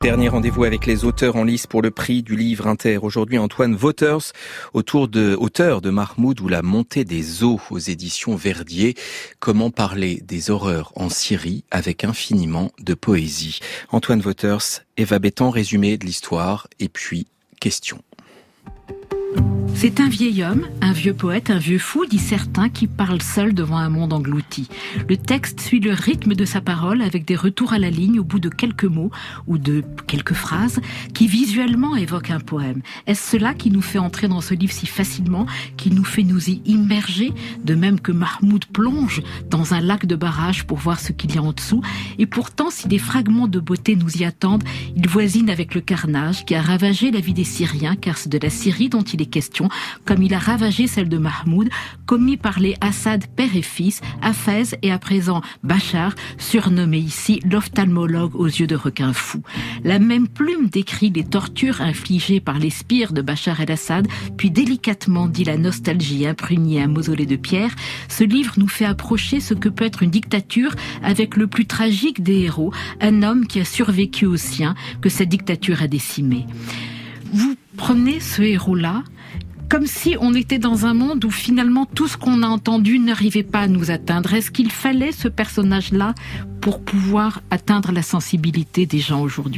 Dernier rendez-vous avec les auteurs en lice pour le prix du livre Inter. Aujourd'hui, Antoine Wauters, auteur de Mahmoud ou la montée des eaux aux éditions Verdier. Comment parler des horreurs en Syrie avec infiniment de poésie. Antoine Wauters, Eva Bétan, résumé de l'histoire et puis question. C'est un vieil homme, un vieux poète, un vieux fou, dit certains, qui parle seul devant un monde englouti. Le texte suit le rythme de sa parole avec des retours à la ligne au bout de quelques mots ou de quelques phrases qui visuellement évoquent un poème. Est-ce cela qui nous fait entrer dans ce livre si facilement, qui nous fait nous y immerger, de même que Mahmoud plonge dans un lac de barrage pour voir ce qu'il y a en dessous? Et pourtant, si des fragments de beauté nous y attendent, il voisine avec le carnage qui a ravagé la vie des Syriens, car c'est de la Syrie dont il est question, comme il a ravagé celle de Mahmoud, commis par les Assad père et fils, Hafez et à présent Bachar, surnommé ici l'ophtalmologue aux yeux de requin fou. La même plume décrit les tortures infligées par les sbires de Bachar el-Assad, puis délicatement dit la nostalgie imprégnée à un mausolée de pierre. Ce livre nous fait approcher ce que peut être une dictature avec le plus tragique des héros, un homme qui a survécu aux siens, que cette dictature a décimé. Vous prenez ce héros-là comme si on était dans un monde où finalement tout ce qu'on a entendu n'arrivait pas à nous atteindre. Est-ce qu'il fallait ce personnage-là pour pouvoir atteindre la sensibilité des gens aujourd'hui ?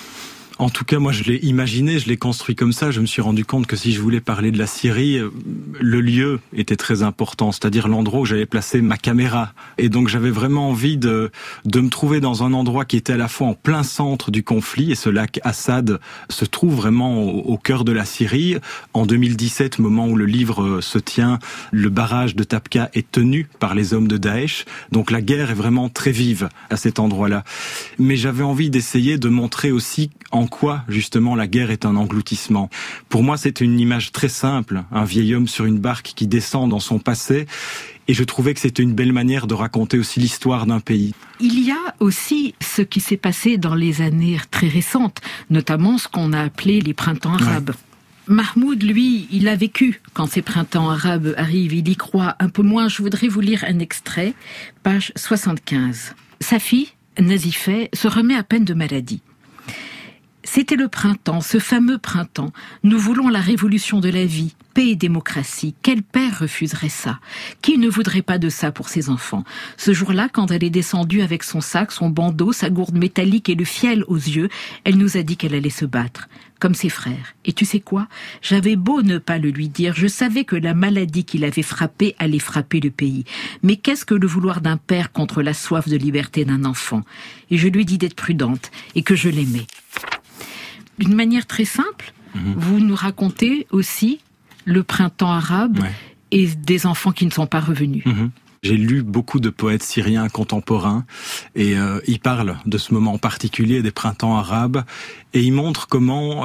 En tout cas, moi, je l'ai imaginé, je l'ai construit comme ça. Je me suis rendu compte que si je voulais parler de la Syrie, le lieu était très important, c'est-à-dire l'endroit où j'allais placer ma caméra. Et donc, j'avais vraiment envie de me trouver dans un endroit qui était à la fois en plein centre du conflit. Et ce lac Assad se trouve vraiment au cœur de la Syrie. En 2017, moment où le livre se tient, le barrage de Tabqa est tenu par les hommes de Daesh. Donc, la guerre est vraiment très vive à cet endroit-là. Mais j'avais envie d'essayer de montrer aussi en quoi, justement, la guerre est un engloutissement. Pour moi, c'est une image très simple, un vieil homme sur une barque qui descend dans son passé, et je trouvais que c'était une belle manière de raconter aussi l'histoire d'un pays. Il y a aussi ce qui s'est passé dans les années très récentes, notamment ce qu'on a appelé les printemps arabes. Ouais. Mahmoud, lui, il a vécu quand ces printemps arabes arrivent, il y croit un peu moins. Je voudrais vous lire un extrait, page 75. Sa fille, Nazifeh, se remet à peine de maladie. C'était le printemps, ce fameux printemps. Nous voulons la révolution de la vie, paix et démocratie. Quel père refuserait ça? Qui ne voudrait pas de ça pour ses enfants? Ce jour-là, quand elle est descendue avec son sac, son bandeau, sa gourde métallique et le fiel aux yeux, elle nous a dit qu'elle allait se battre, comme ses frères. Et tu sais quoi? J'avais beau ne pas le lui dire, je savais que la maladie qui l'avait frappé allait frapper le pays. Mais qu'est-ce que le vouloir d'un père contre la soif de liberté d'un enfant? Et je lui dis d'être prudente et que je l'aimais. D'une manière très simple, vous nous racontez aussi le printemps arabe et des enfants qui ne sont pas revenus. J'ai lu beaucoup de poètes syriens contemporains et ils parlent de ce moment en particulier des printemps arabes et ils montrent comment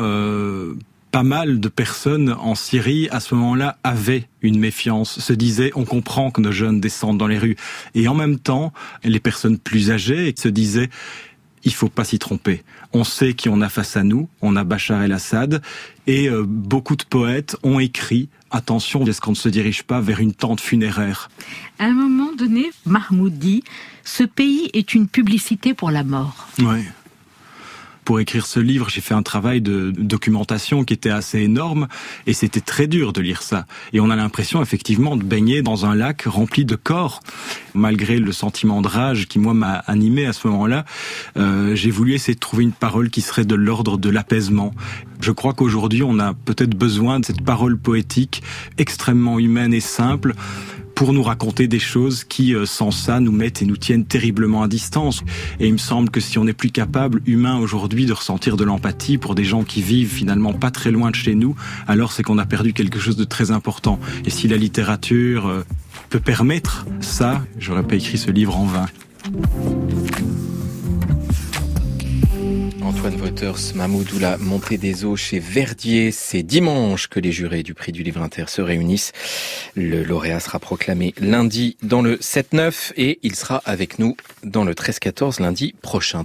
pas mal de personnes en Syrie à ce moment-là avaient une méfiance, se disaient on comprend que nos jeunes descendent dans les rues et en même temps les personnes plus âgées se disaient il faut pas s'y tromper. On sait qui on a face à nous, on a Bachar el-Assad, et beaucoup de poètes ont écrit « Attention, est-ce qu'on ne se dirige pas vers une tente funéraire ?» À un moment donné, Mahmoud dit « Ce pays est une publicité pour la mort. » Oui. Pour écrire ce livre, j'ai fait un travail de documentation qui était assez énorme et c'était très dur de lire ça. Et on a l'impression effectivement de baigner dans un lac rempli de corps. Malgré le sentiment de rage qui moi m'a animé à ce moment-là, j'ai voulu essayer de trouver une parole qui serait de l'ordre de l'apaisement. Je crois qu'aujourd'hui on a peut-être besoin de cette parole poétique extrêmement humaine et simple pour nous raconter des choses qui, sans ça, nous mettent et nous tiennent terriblement à distance. Et il me semble que si on n'est plus capable, humain aujourd'hui, de ressentir de l'empathie pour des gens qui vivent finalement pas très loin de chez nous, alors c'est qu'on a perdu quelque chose de très important. Et si la littérature peut permettre ça, j'aurais pas écrit ce livre en vain. Antoine Wauters, Mahmoud ou la montée des eaux chez Verdier. C'est dimanche que les jurés du prix du livre Inter se réunissent. Le lauréat sera proclamé lundi dans le 7-9 et il sera avec nous dans le 13-14 lundi prochain.